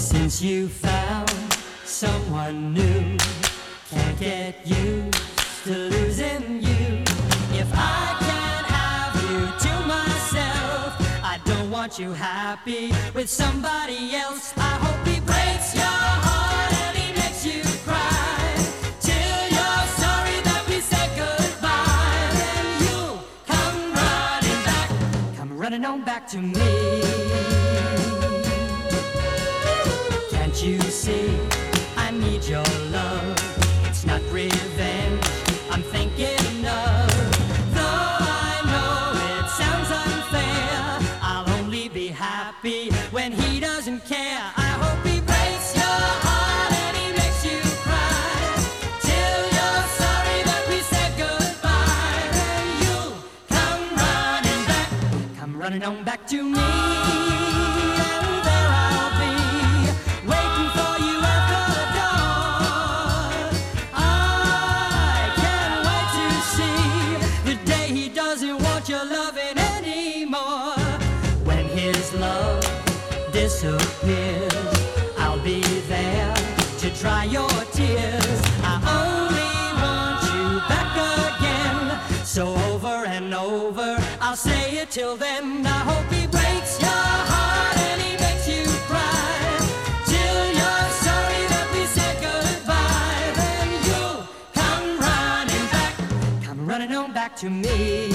Since you found someone new, can't get used to losing you. If I can't have you to myself, I don't want you happy with somebody else. I hope he breaks your heart and he makes you cry till you're sorry that we said goodbye. Then you'll come running back, come running on back to me. Can't you see I need your love? It's not revenge I'm thinking of. Though I know it sounds unfair, I'll only be happy when he doesn't care. I hope he breaks your heart and he makes you cry till you're sorry that we said goodbye. Then you'll come running back, come running on back to me. And there I'll be, waiting for you at the door. I can't wait to see the day he doesn't want your loving anymore. When his love disappears, I'll be there to dry your tears. I only want you back again, so over and over I'll say it till then. I hope he breaks your heart and he makes you cry till you're sorry that we said goodbye. Then you'll come running back, come running on back to me.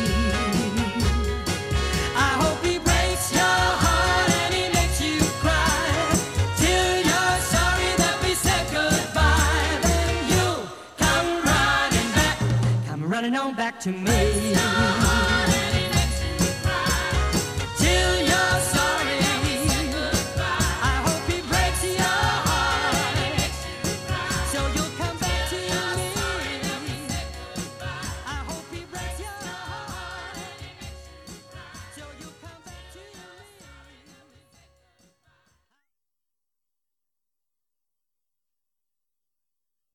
I hope he breaks your heart and he makes you cry till you're sorry that we said goodbye. Then you'll come running back, come running on back to me.